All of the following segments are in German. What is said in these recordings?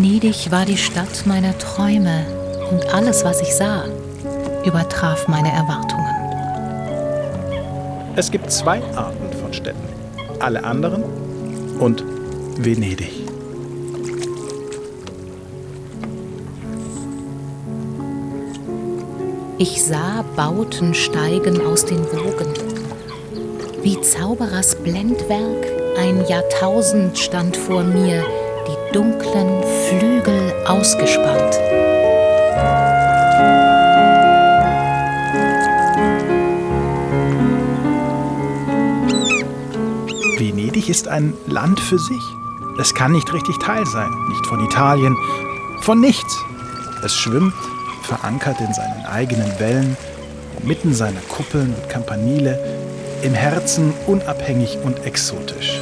Venedig war die Stadt meiner Träume und alles, was ich sah, übertraf meine Erwartungen. Es gibt 2 Arten von Städten. Alle anderen und Venedig. Ich sah Bauten steigen aus den Wogen. Wie Zauberers Blendwerk, ein Jahrtausend stand vor mir, die dunklen Flügel ausgespannt. Venedig ist ein Land für sich. Es kann nicht richtig Teil sein, nicht von Italien, von nichts. Es schwimmt, verankert in seinen eigenen Wellen, inmitten seiner Kuppeln und Campanile, im Herzen unabhängig und exotisch.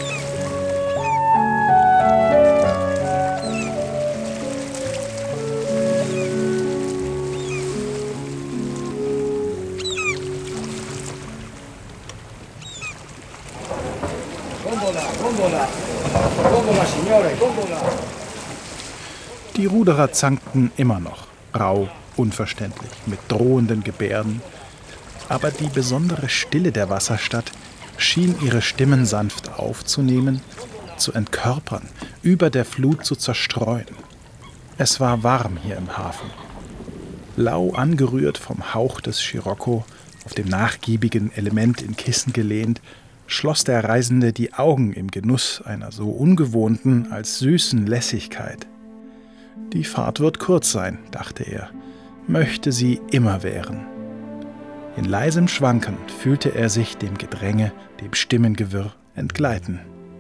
Die Ruderer zankten immer noch, rau, unverständlich, mit drohenden Gebärden. Aber die besondere Stille der Wasserstadt schien ihre Stimmen sanft aufzunehmen, zu entkörpern, über der Flut zu zerstreuen. Es war warm hier im Hafen. Lau angerührt vom Hauch des Scirocco, auf dem nachgiebigen Element in Kissen gelehnt, schloss der Reisende die Augen im Genuss einer so ungewohnten als süßen Lässigkeit. Die Fahrt wird kurz sein, dachte er, möchte sie immer währen. In leisem Schwanken fühlte er sich dem Gedränge, dem Stimmengewirr entgleiten.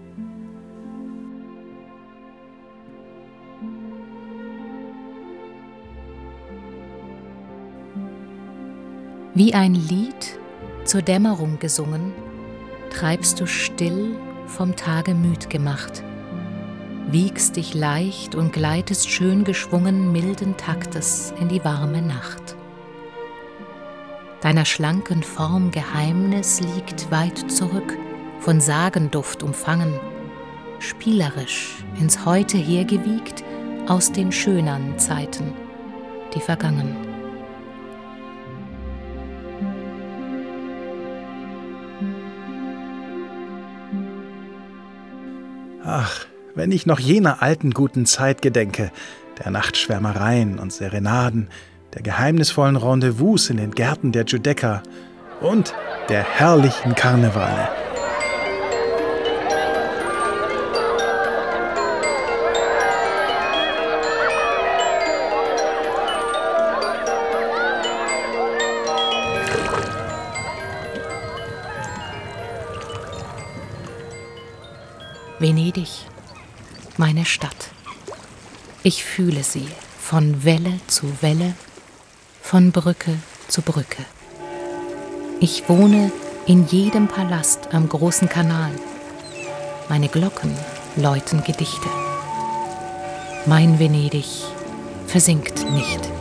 Wie ein Lied zur Dämmerung gesungen, treibst du still vom Tage müd gemacht, wiegst dich leicht und gleitest schön geschwungen milden Taktes in die warme Nacht. Deiner schlanken Form Geheimnis liegt weit zurück, von Sagenduft umfangen, spielerisch ins Heute hergewiegt aus den schönern Zeiten, die vergangen. Ach, wenn ich noch jener alten guten Zeit gedenke, der Nachtschwärmereien und Serenaden, der geheimnisvollen Rendezvous in den Gärten der Giudecca und der herrlichen Karnevale. Venedig, meine Stadt. Ich fühle sie von Welle zu Welle, von Brücke zu Brücke. Ich wohne in jedem Palast am großen Kanal. Meine Glocken läuten Gedichte. Mein Venedig versinkt nicht.